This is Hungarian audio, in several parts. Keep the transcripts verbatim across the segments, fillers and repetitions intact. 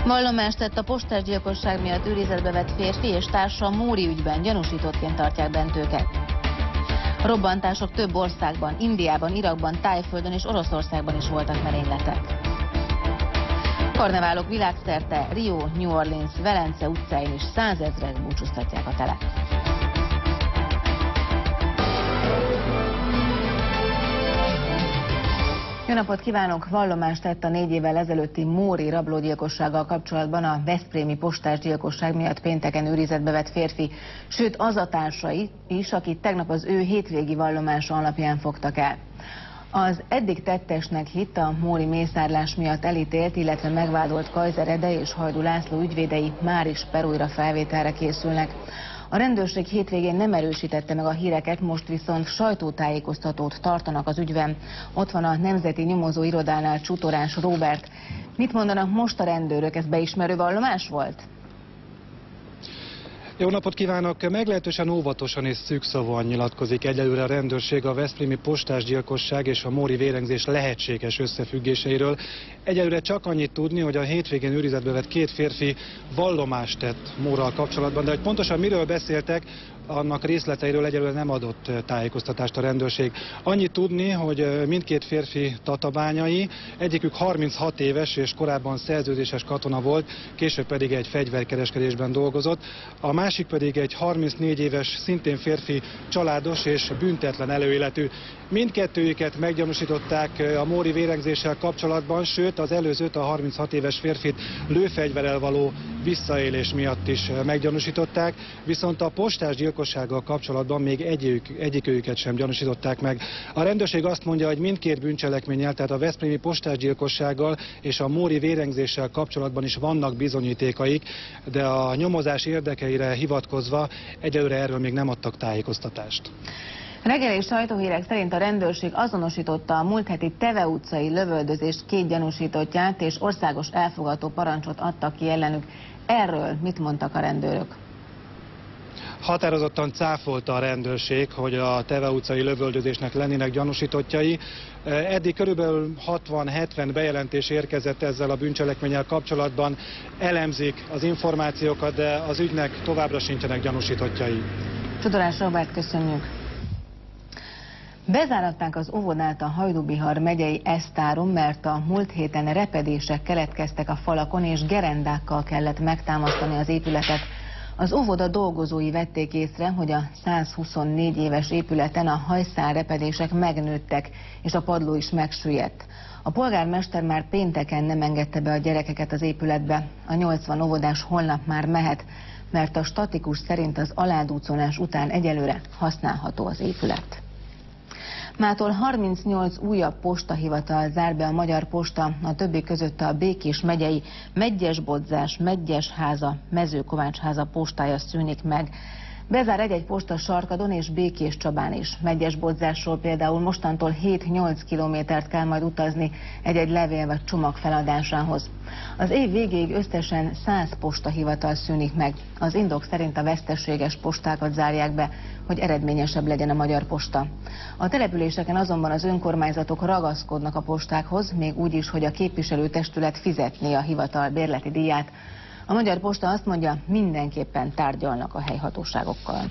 Vallomást tett a postásgyilkosság miatt őrizetbe vett férfi és társa Móri ügyben, gyanúsítottként tartják bent őket. A robbantások több országban, Indiában, Irakban, Tájföldön és Oroszországban is voltak merényletek. Karneválok világszerte, Rio, New Orleans, Velence utcáin is százezrek búcsúztatják a telet. Jó napot kívánok! Vallomást tett a négy évvel ezelőtti Móri rablógyilkossággal kapcsolatban a veszprémi postásgyilkosság miatt pénteken őrizetbe vett férfi, sőt az a társai is, akit tegnap az ő hétvégi vallomása alapján fogtak el. Az eddig tettesnek hitt a móri mészárlás miatt elítélt, illetve megvádolt Kajzer Ede és Hajdú László ügyvédei már is perújra felvételre készülnek. A rendőrség hétvégén nem erősítette meg a híreket, most viszont sajtótájékoztatót tartanak az ügyben. Ott van a Nemzeti Nyomozó Irodánál Csutorás Róbert. Mit mondanak most a rendőrök? Ez beismerő vallomás volt? Jó napot kívánok! Meglehetősen óvatosan és szűkszavúan nyilatkozik egyelőre a rendőrség a veszprémi postásgyilkosság és a móri vérengzés lehetséges összefüggéseiről. Egyelőre csak annyit tudni, hogy a hétvégén őrizetbe vett két férfi vallomást tett Mórral kapcsolatban, de hogy pontosan miről beszéltek, annak részleteiről egyelőre nem adott tájékoztatást a rendőrség. Annyit tudni, hogy mindkét férfi tatabányai, egyikük harminchat éves és korábban szerződéses katona volt, később pedig egy fegyverkereskedésben dolgozott, a másik pedig egy harmincnégy éves, szintén férfi, családos és büntetlen előéletű. Mindkettőjüket meggyanúsították a móri vérengzéssel kapcsolatban, sőt az előzőt, a harminchat éves férfit lőfegyverrel való visszaélés miatt is meggyanúsították, viszont a postásgyilkossággal kapcsolatban még egyik, egyikőjüket sem gyanúsították meg. A rendőrség azt mondja, hogy mindkét bűncselekménnyel, tehát a veszprémi postásgyilkossággal és a móri vérengzéssel kapcsolatban is vannak bizonyítékaik, de a nyomozás érdekeire hivatkozva egyelőre erről még nem adtak tájékoztatást. Reggeli sajtóhírek szerint a rendőrség azonosította a múlt heti Teve utcai lövöldözés két gyanúsítottját, és országos elfogató parancsot adtak ki ellenük. Erről mit mondtak a rendőrök? Határozottan cáfolta a rendőrség, hogy a Teve utcai lövöldözésnek lennének gyanúsítottjai. Eddig körülbelül hatvan-hetven bejelentés érkezett ezzel a bűncselekménnyel kapcsolatban. Elemzik az információkat, de az ügynek továbbra sincsenek gyanúsítottjai. Csutorás Robert, köszönjük! Bezáratták az óvodát a Hajdú-Bihar megyei Esztáron, mert a múlt héten repedések keletkeztek a falakon, és gerendákkal kellett megtámasztani az épületet. Az óvoda dolgozói vették észre, hogy a százhuszonnégy éves épületen a hajszálrepedések megnőttek, és a padló is megsüllyedt. A polgármester már pénteken nem engedte be a gyerekeket az épületbe. A nyolcvan óvodás holnap már mehet, mert a statikus szerint az aládúcolás után egyelőre használható az épület. Mától harmincnyolc újabb postahivatal zár be a Magyar Posta, a többi között a Békés megyei Medgyesbodzás, Medgyesháza, Mezőkovácsháza postája szűnik meg. Bezár egy-egy posta Sarkadon és Békéscsabán is. Medgyesbodzásról például mostantól hét-nyolc kilométert kell majd utazni egy-egy levél vagy csomag feladásához. Az év végéig összesen száz postahivatal szűnik meg. Az indok szerint a veszteséges postákat zárják be, hogy eredményesebb legyen a Magyar Posta. A településeken azonban az önkormányzatok ragaszkodnak a postákhoz, még úgy is, hogy a képviselőtestület fizetné a hivatal bérleti díját. A Magyar Posta azt mondja, mindenképpen tárgyalnak a helyhatóságokkal.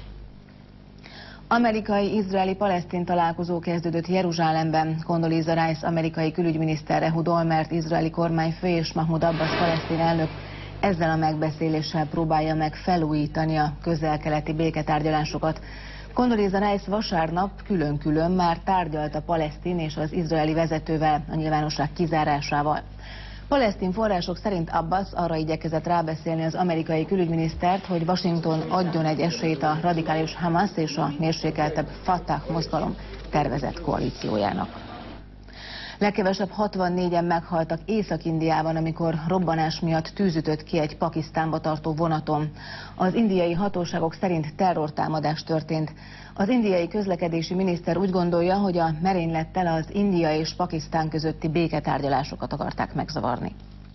Amerikai-izraeli-palesztin találkozó kezdődött Jeruzsálemben. Condoleezza Rice amerikai külügyminiszter, Ehud Olmert izraeli kormányfő és Mahmoud Abbas palesztin elnök ezzel a megbeszéléssel próbálja meg felújítani a közel-keleti béketárgyalásokat. Condoleezza Rice vasárnap külön-külön már tárgyalt a palesztin és az izraeli vezetővel a nyilvánosság kizárásával. Palesztin források szerint Abbas arra igyekezett rábeszélni az amerikai külügyminisztert, hogy Washington adjon egy esélyt a radikális Hamas és a mérsékeltebb Fatah mozgalom tervezett koalíciójának. Legkevesebb hatvannégyen meghaltak Észak-Indiában, amikor robbanás miatt tűz ütött ki egy Pakisztánba tartó vonaton. Az indiai hatóságok szerint terrortámadás történt. Az indiai közlekedési miniszter úgy gondolja, hogy a merénylettel az India és Pakisztán közötti béketárgyalásokat akarták megzavarni.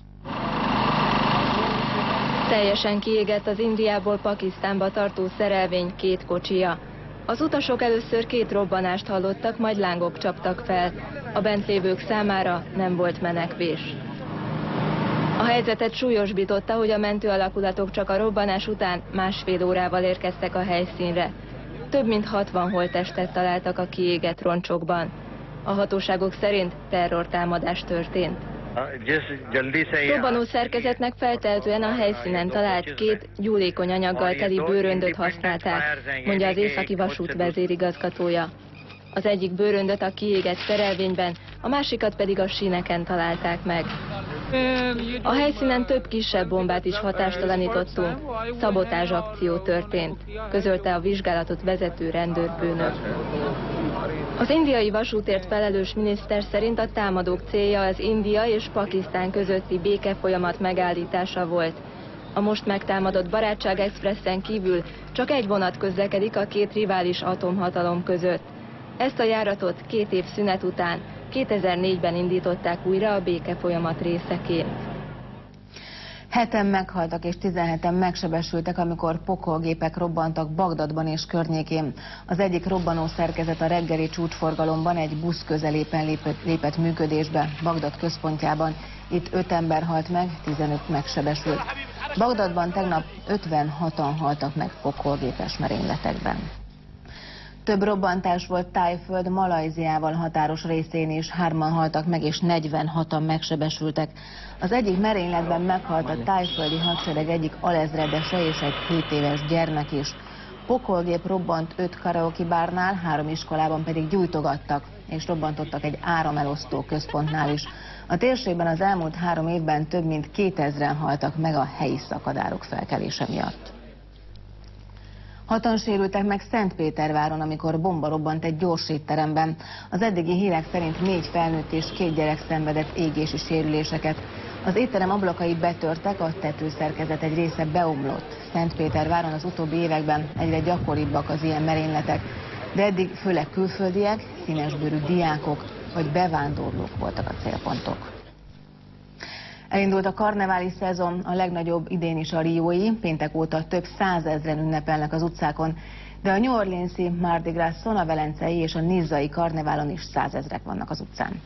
Teljesen kiégett az Indiából Pakisztánba tartó szerelvény két kocsija. Az utasok először két robbanást hallottak, majd lángok csaptak fel. A bent lévők számára nem volt menekvés. A helyzetet súlyosbította, hogy a mentőalakulatok csak a robbanás után másfél órával érkeztek a helyszínre. Több mint hatvan holttestet találtak a kiégett roncsokban. A hatóságok szerint terrortámadás történt. Robbanó szerkezetnek feltehetően a helyszínen talált két gyúlékony anyaggal teli bőröndöt használták, mondja az északi vasút vezérigazgatója. Az egyik bőröndöt a kiégett szerelvényben, a másikat pedig a síneken találták meg. A helyszínen több kisebb bombát is hatástalanítottunk. Szabotázs akció történt, közölte a vizsgálatot vezető rendőrfőnök. Az indiai vasútért felelős miniszter szerint a támadók célja az India és Pakisztán közötti békefolyamat megállítása volt. A most megtámadott Barátság Expressen kívül csak egy vonat közlekedik a két rivális atomhatalom között. Ezt a járatot két év szünet után kétezer-négyben indították újra a békefolyamat részeként. Heten meghaltak és tizenheten megsebesültek, amikor pokolgépek robbantak Bagdadban és környékén. Az egyik robbanó szerkezet a reggeli csúcsforgalomban egy busz közelében lépett, lépett működésbe, Bagdad központjában. Itt öt ember halt meg, tizenöt megsebesült. Bagdadban tegnap ötvenhatan haltak meg pokolgépes merényletekben. Több robbantás volt Tájföld Malajziával határos részén is, hárman haltak meg és negyvenhatan megsebesültek. Az egyik merényletben meghalt a tájföldi hadsereg egyik alezredese és egy hét éves gyermek is. Pokolgép robbant öt karaoke bárnál, három iskolában pedig gyújtogattak, és robbantottak egy áramelosztó központnál is. A térségben az elmúlt három évben több mint kétezren haltak meg a helyi szakadárok felkelése miatt. Hatan sérültek meg Szentpéterváron, amikor bomba robbant egy gyorsétteremben. Az eddigi hírek szerint négy felnőtt és két gyerek szenvedett égési sérüléseket. Az étterem ablakai betörtek, a tetőszerkezet egy része beomlott. Szentpéterváron az utóbbi években egyre gyakoribbak az ilyen merényletek, de eddig főleg külföldiek, színesbőrű diákok vagy bevándorlók voltak a célpontok. Elindult a karneváli szezon, a legnagyobb idén is a riói, péntek óta több százezren ünnepelnek az utcákon, de a New Orleans-i Mardi Gras-on, a velencei és a nizzai karneválon is százezrek vannak az utcán.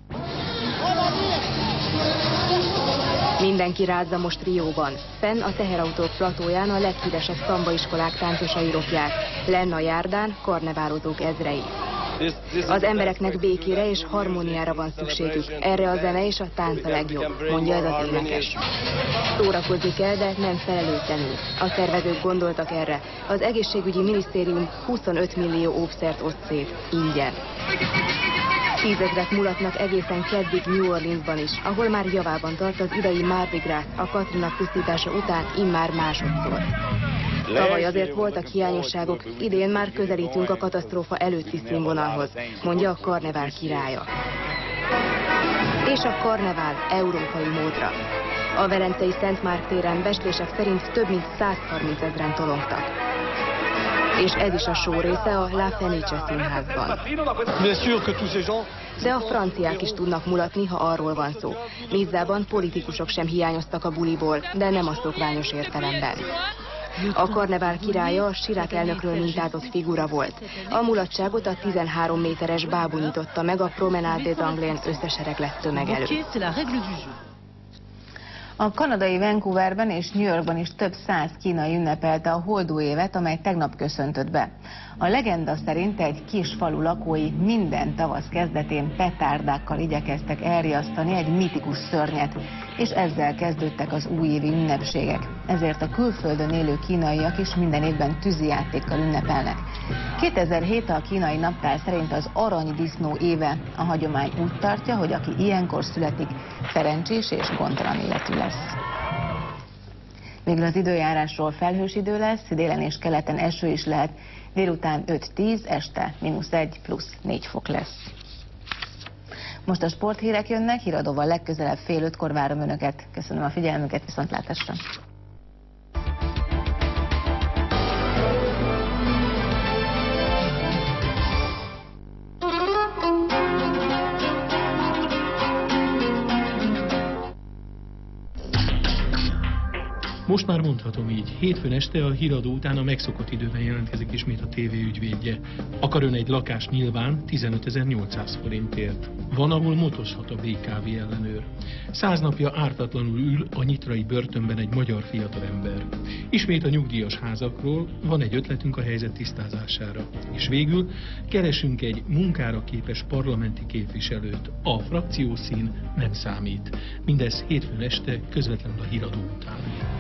Mindenki rázza most Rióban. Fenn a teherautók platóján a leghíresebb szambaiskolák táncosai ropják, lenn a járdán karneválozók ezrei. Az embereknek békére és harmóniára van szükségük. Erre a zene és a tánc a legjobb, mondja ez az énekes. Szórakozni kell, de nem felelőtlenül. A szervezők gondoltak erre. Az egészségügyi minisztérium huszonöt millió óvszert oszt szét, ingyen. Tízezrek mulatnak egészen keddig New Orleansban is, ahol már javában tart az idei Mardi Gras a Katrina pusztítása után immár másodszor. Tavaly azért voltak hiányosságok, idén már közelítünk a katasztrófa előtti színvonalhoz, mondja a karnevál királya. És a karnevál európai módra. A velencei Szent Márk téren becslések szerint több mint százharminc ezren tolongtak. És ez is a show része a La Fenice színházban. De a franciák is tudnak mulatni, ha arról van szó. Nizzában politikusok sem hiányoztak a buliból, de nem a szokványos értelemben. A karnevál királya a Chirac elnökről mintázott figura volt. A mulatságot a tizenhárom méteres bábú nyitotta meg a Promenade des Anglais összesereglett tömeg előtt. A kanadai Vancouverben és New Yorkban is több száz kínai ünnepelte a holdú évet, amely tegnap köszöntött be. A legenda szerint egy kis falu lakói minden tavasz kezdetén petárdákkal igyekeztek elriasztani egy mitikus szörnyet, és ezzel kezdődtek az újévi ünnepségek. Ezért a külföldön élő kínaiak is minden évben tűzijátékkal ünnepelnek. kétezer-hét a kínai naptár szerint az aranydisznó éve. A hagyomány úgy tartja, hogy aki ilyenkor születik, szerencsés és gondtalan életű lesz. Végül az időjárásról: felhős idő lesz, délen és keleten eső is lehet, délután öt-tíz, este mínusz egy, plusz négy fok lesz. Most a sporthírek jönnek, híradóval legközelebb fél ötkor várom Önöket. Köszönöm a figyelmüket, viszontlátásra! Most már mondhatom így, hétfőn este a híradó után a megszokott időben jelentkezik ismét a tévé ügyvédje. Akar ön egy lakást nyilván tizenötezer-nyolcszáz forintért. Van, ahol motozhat a bé ká vé ellenőr. Száz napja ártatlanul ül a nyitrai börtönben egy magyar fiatalember. Ismét a nyugdíjas házakról van egy ötletünk a helyzet tisztázására. És végül keresünk egy munkára képes parlamenti képviselőt. A frakciószín nem számít. Mindez hétfőn este közvetlenül a híradó után.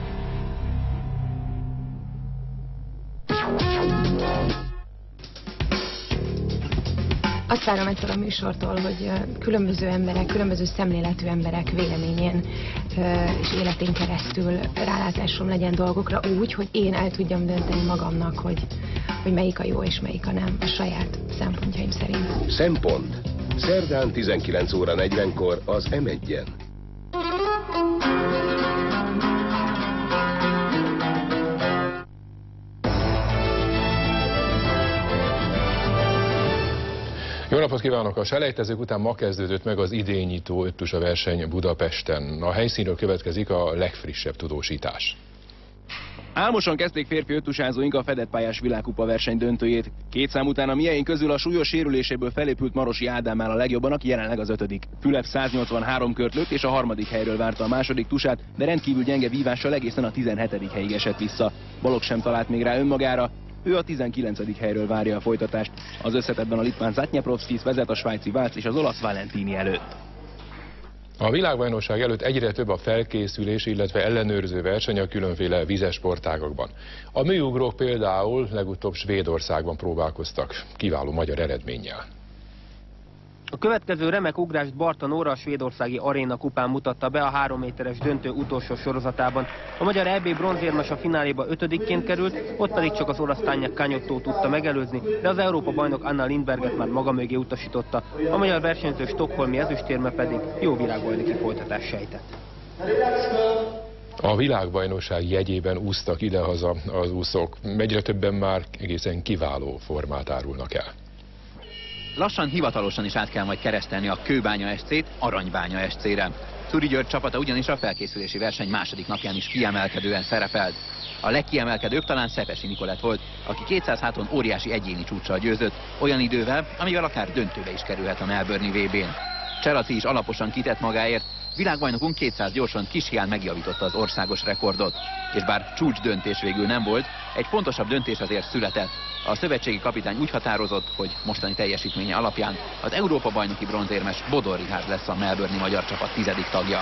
Azt várom ettől a műsortól, hogy különböző emberek, különböző szemléletű emberek véleményén és életén keresztül rálátásom legyen dolgokra úgy, hogy én el tudjam dönteni magamnak, hogy, hogy melyik a jó és melyik a nem, a saját szempontjaim szerint. Szempont. Szerdán tizenkilenc óra negyvenkor az em egyen. Jó napot kívánok! A selejtezők után ma kezdődött meg az idényító öttusa verseny Budapesten. A helyszínről következik a legfrissebb tudósítás. Álmosan kezdték férfi öttusázóink a fedett pályás világkupa verseny döntőjét. Két szám után a mieink közül a súlyos sérüléséből felépült Marosi Ádám áll a legjobban, aki jelenleg az ötödik. Fülep száznyolcvanhárom kört lőtt és a harmadik helyről várta a második tusát, de rendkívül gyenge vívással egészen a tizenhetedik helyig esett vissza. Balogh sem talált még rá önmagára. Ő a tizenkilencedik helyről várja a folytatást. Az összetettben a litván Zatnyeprovszkis vezet, a svájci Vác és az olasz Valentini előtt. A világbajnokság előtt egyre több a felkészülés, illetve ellenőrző verseny a különféle vizes sportágakban. A műugrók például legutóbb Svédországban próbálkoztak, kiváló magyar eredménnyel. A következő remek ugrást Barta Nóra a svédországi Aréna kupán mutatta be a három méteres döntő utolsó sorozatában. A magyar é bé bronzérmes a fináléba ötödikként került, ott pedig csak az olasz Tanja Kanyotto tudta megelőzni, de az Európa bajnok Anna Lindberget már maga mögé utasította. A magyar versenyző stockholmi ezüstérme pedig jó világbajnoki folytatás sejtett. A világbajnokság jegyében úsztak idehaza az úszók. Egyre többen már egészen kiváló formát árulnak el. Lassan hivatalosan is át kell majd keresztelni a Kőbánya es cét Aranybánya es cére. Szuri György csapata ugyanis a felkészülési verseny második napján is kiemelkedően szerepelt. A legkiemelkedőbb talán Szepesi Nikolett volt, aki kétszáz háton óriási egyéni csúccsal győzött, olyan idővel, amivel akár döntőbe is kerülhet a Melbourne-i vé bén. Cselaci is alaposan kitett magáért, világbajnokunk kétszáz gyorsan kis hián megjavította az országos rekordot. És bár csúcs döntés végül nem volt, egy fontosabb döntés azért született. A szövetségi kapitány úgy határozott, hogy mostani teljesítménye alapján az Európa bajnoki bronzérmes Bodor Richárd lesz a Melbourne-i magyar csapat tizedik tagja.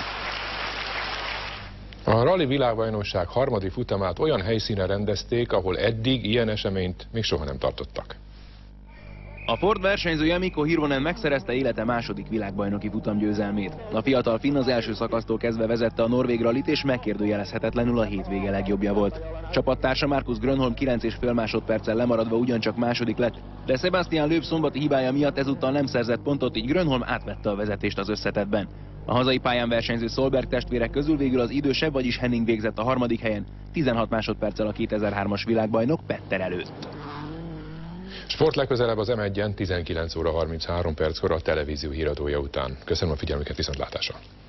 A rali világbajnokság harmadik futamát olyan helyszínen rendezték, ahol eddig ilyen eseményt még soha nem tartottak. A Ford versenyzője Mikko Hirvonen megszerezte élete második világbajnoki futamgyőzelmét. A fiatal finn az első szakasztól kezdve vezette a norvég rallit, és megkérdőjelezhetetlenül a hétvége legjobbja volt. Csapattársa Markus Grönholm kilenc és fél másodperccel lemaradva ugyancsak második lett, de Sebastian Loeb szombati hibája miatt ezúttal nem szerzett pontot, így Grönholm átvette a vezetést az összetettben. A hazai pályán versenyző Solberg testvérek közül végül az idősebb, vagyis Henning végzett a harmadik helyen, tizenhat másodperccel a kétezer-hármas világbajnok Petter előtt. Sport legközelebb az em egyen tizenkilenc óra harminchárom perckor a televízió híradója után. Köszönöm a figyelmüket, viszontlátásra!